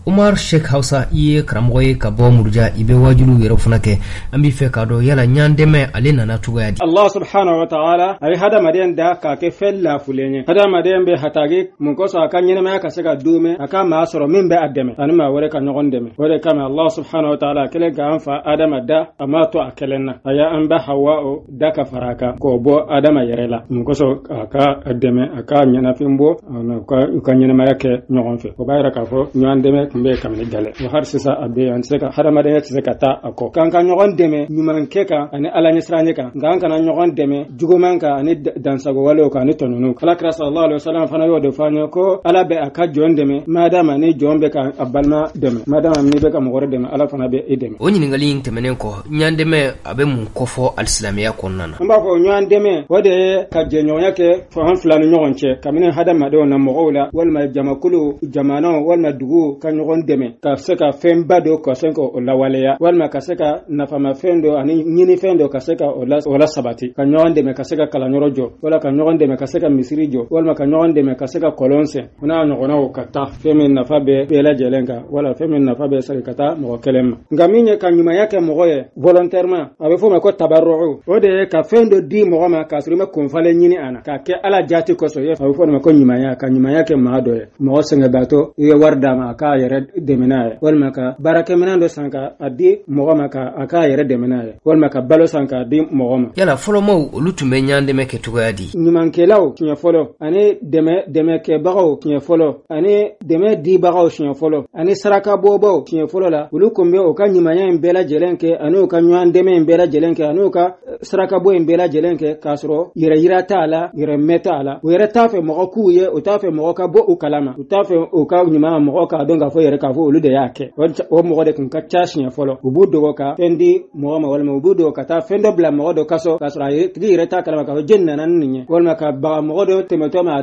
Umar Sheikh Hausa iye karamgoye ka bo murja ibe wajulu yero funake ambi fe ka do yala nyandeme ale nana tugayadi Allah subhanahu wa ta'ala ay hada madian da ka ke fella fulenye hada madian be hatagi mun ko so aka nyene ma ka sega dume aka ma soro min be ademe anuma wore ka nyogon deme wore kama Allah subhanahu wa ta'ala kele ga anfa adama da amato akelenna aya amba hawa o da ka faraka ko bo adama yerela mun ko so aka ademe aka nyana fimbo ka nyene ma yake nyogon fe ko bayra ka fo nyandeme mbe kamne dale o har sisa abe an seka hada madian seka ta ako kan ka nyogon deme nyuman keka ani ala nyesranye ka ngan kana nyogon deme jugomanka ani dansago walo ka ani tonunu kala kra sallallahu alaihi wasallam fana yo de fanyo ko ala be aka jondeme madama ni jombe ka abalma deme madama ni be ka mogore deme ala fana be edeme o nyingali yin temenen ko nyandeme abe mun kofo alislamiya konnana mba ko nyandeme wode ka jenyo yake fo han fulani nyogonche kamine hadama do na mogola walma jamakulu jamano walma dugu ka nyogon deme ka seka fembado ko senko o lawaleya walma ka seka nafama fendo ani nyini fendo ka seka ola sabati ka nyogon deme ka seka kala nyorojo wala ka nyogon deme ka seka misirijo walma ka nyogon deme ka seka kolonse una nyogona o kata femen nafa be bela jelenga wala femen nafa be sari kata mo kelem ngaminye ka nyuma yake mogoye volontairement abe fo me ko tabarru ode ka fendo di mogoma ka surima konfale nyini ana ka ke ala jati ko so ye abe fo me ko nyuma yake maadoye mo senga bato ye wardama ka yere demenaye walma ka barake menando sanka adi mogoma ka aka yere demenaye walma ka balo sanka di mogoma yala folo mo olutumbe nyandeme ke tugayadi nyuman kelaw kinya folo ani deme ke bagaw kinya folo ani deme di bagaw kinya folo ani saraka bobo kinya folo la ulu kombe o ka nyimanya mbela jelenke ani o ka nyan deme mbela jelenke ani o ka saraka bo mbela jelenke kasro yira taala yira metala o yira tafe mo ku ye o tafe mo ka bo o kalama o tafe o ka nyima mo ka donga fo yira ka fo ulu de yake o mo de kun ka chashnya folo ubudo ka fendi mo ma wala mo ubudo ka ta fendo bla mo do kaso kasra yira ta kalama ka jenna nan ninye wala ka ba mo do temeto ma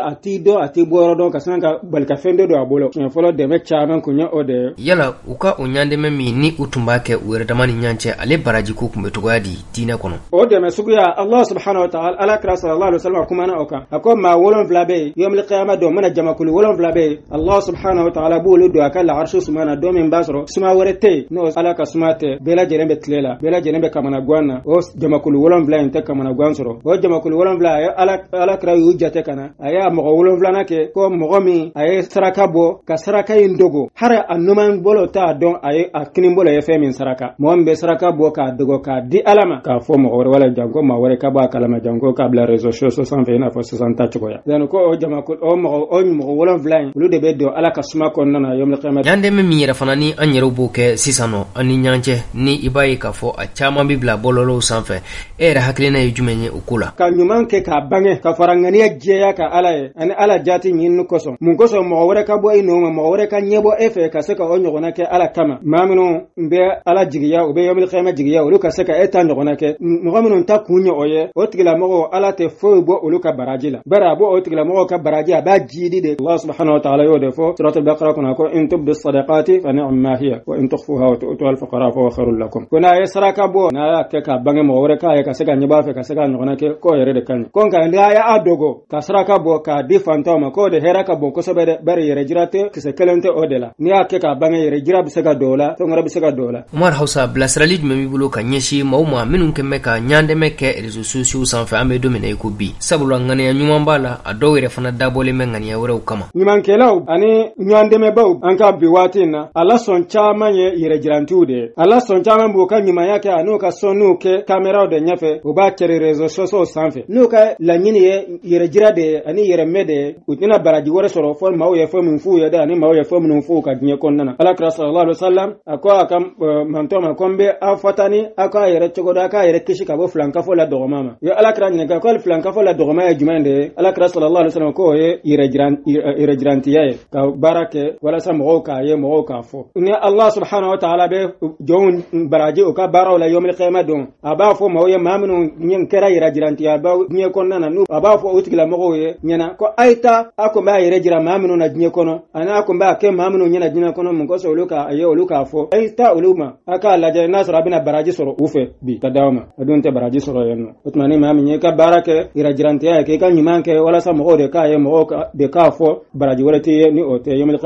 ati boro don ka sanka balka fendo do abolo kinya folo de me chaman kunya ode yala uka onyandeme mi ni utumbake uretamani nyanche ale baraji ku kumbe tugadi dina kono ode me suguya Allah subhanahu wa ta'ala ala kra sallallahu alaihi wasallam kuma na oka akoma wolon vlabe yom al qiyamah do mana jamakulu wolon vlabe Allah subhanahu wa ta'ala bulu do akala arshu sumana do min basro suma werete no ala ka sumate bela jerembe tlela bela jerembe kamana gwana o jamakulu wolon vlabe te kamana gwansoro o jamakulu wolon vlabe ala kra yujate kana aya mo wolon vlana ke ko mogomi ay saraka bo ka saraka indogo hara annuman bolo ta don ay akinin bolo ye femin saraka mo ambe saraka bo ka dogo ka di alama ka fo mo wala jango ma wore ka ba kalama jango ka bla réseaux sociaux sans fe na fo 60 choya dan ko o jama ko o mo wolon vlan lu de beddo ala ka suma ko nana yom la qiyamah yande me mi fanani anyero boke sisano ani nyanche ni ibai ka fo a chama bibla bololo sanfe era haklina yujumenye ukula ka nyuman ke ka bange ka farangani jeya ka ala ani ala jati nyin koso mun koso mo wore ka bo ino mo wore ka nyebo efe ka seka onyo gona ke ala kama mamino mbe ala jigiya ube yomil khema jigiya ulu ka seka etan gona ke mo gamino ta kunyo oye otigila mo ala te fo bo ulu ka barajila bara bo otigila mo ka baraji ba jidi de Allah subhanahu wa ta'ala yode fo surat al-baqara kuna ko in tubdu sadaqati fa ni'ma hiya wa in tukhfuha wa tu'tu al-fuqara fa khairul lakum kuna yasraka bo na ke ka bange mo wore ka ka seka nyeba fe ka seka gona ke ko yere de kan kon ka nda ya adogo ka saraka bo ka di fantoma ko de heraka bon ko sobe bare yere jirate kise kelente odela ni ake ka bange yere jira bisega dola to ngara bisega dola Umar Hausa blasralid memi bulo ka nyeshi mauma minun kemme ka nyande meke réseaux sociaux sans fa ame domine ko bi sabula ngane ya nyuma mbala adowere fana dabole mengani ya wore ukama nyuman kelaw ani nyande me baw anka biwatina ala son chama yere jirantude ala son chama bu ka nyuma yake anu ka sonu ke camera de nyafe o ba kere réseaux sociaux sans fa nuka la nyini yere jira de ani yere mede utina baraji wore soro fo mawo ye fo mun fu ye da ni mawo ye fo mun fu ka nye konnana ala kra sallallahu alaihi wasallam akwa akam mantoma kombe afatani aka yere chogoda aka yere kishika bo flanka fo la dogomama yo ala kra nyega ko flanka fo la dogoma ya jumande ala kra sallallahu alaihi wasallam ko ye yere jiranti ye ka barake wala sa mo ka ye mo ka fo ni Allah subhanahu wa ta'ala be jon baraji o ka baraw la yomil qiyamah don aba fo mawo ye mamunu nyen kera yere jiranti ya ba nye konnana nu aba fo utigila mo ye nyana ko aita ako ba yere jira mamunu na jinye kono ana ako ba ke mamunu nyana jinye kono mun ko so luka aye oluka fo aita uluma aka la jere nasr abina baraji soro ufe bi tadawma adunte baraji soro yenno utmani mami nye ka barake ira jiranti ya ke ka nyimanke wala sa mo de ka ye mo de ka fo baraji wala ti ni o te yomil qiyamah do te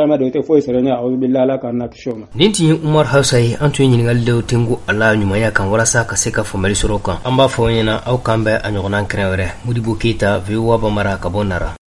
te foyi sɛrɛnya a'udhu billahi la kana kishoma nin tin Umar Hausai an tun ɲininkali de tengu ala ɲumanya kan walasa ka se ka famali sɔrɔ kan an b'a fɔ ɲɛna aw kan bɛ a ɲɔgɔnna kɛrɛ wɛrɛ Modibo Keita VOA Bamara ka bɔ Nara